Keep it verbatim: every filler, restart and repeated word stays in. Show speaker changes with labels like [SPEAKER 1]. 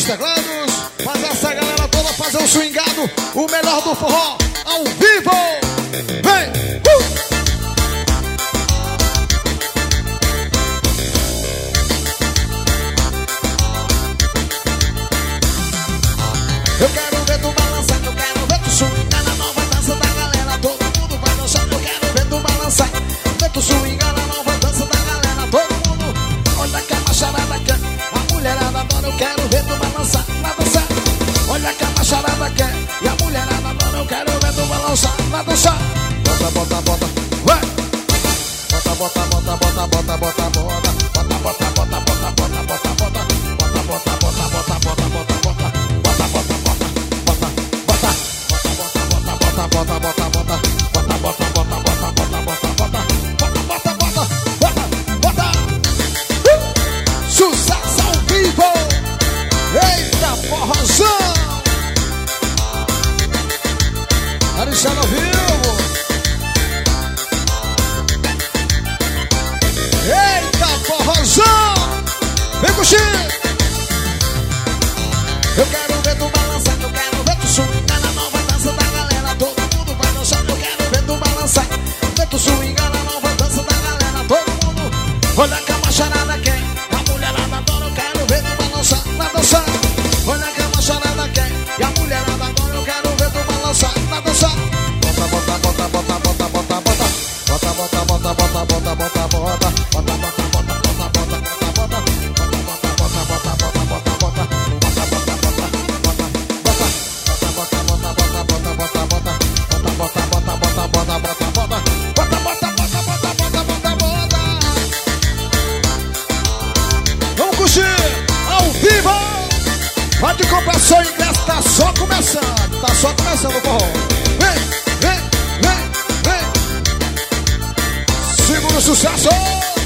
[SPEAKER 1] teclados. Faz essa galera toda fazer um swingado. O melhor do forró ao vivo. Vem! Uh! Eu quero ver tu balançar, eu quero ver tu swingar na nova dança da galera. Todo mundo vai dançar, eu quero ver tu balançar. Ver tu swingar na nova dança da galera. Todo mundo, olha que a macharada quer. A mulherada adora, eu quero ver tu balançar, na dançar. Olha que a macharada quer. E a mulherada adora, eu quero ver tu balançar, na dançar. Bota, bota, bota, vai! Bota, bota, bota, bota, bota, bota, bota. Bota, bota, bota, bota, bota, bota, bota. Bota, bota, bota, bota, bota, bota, bota. Bota, bota, bota, bota, bota. Bota, bota, bota, bota, bota. Bota, bota, bota, bota, bota, bota, bota. Bota, bota, bota, bota, bota. Uh! Sucesso ao vivo! Eita, forrozão! Alexandre ao vivo! Eita, forrozão! Vem curtir! Eu quero ver tu balançar, eu quero ver tu swingar na nova dança da galera. Todo mundo vai dançar, eu quero ver tu balançar. Ver tu swingar na nova dança da galera. Todo mundo, olha que a macharada quer. A mulherada adora, eu quero ver tu balançar, na dançar. Olha que a macharada quer. E a mulherada adora, eu quero ver tu balançar, na dançar. Bota, bota, bota, bota, bota, bota, bota. Bota, bota, bota, bota, bota, bota, bota. Bota, bota, bota, bota, bota, bota, bota. Bota, bota, bota, bota, bota, bota, bota. Vamos curtir ao vivo. Pode comprar seu ingresso, tá só começando. Tá só começando o forró. Vem, vem, vem, vem. Segura o sucesso.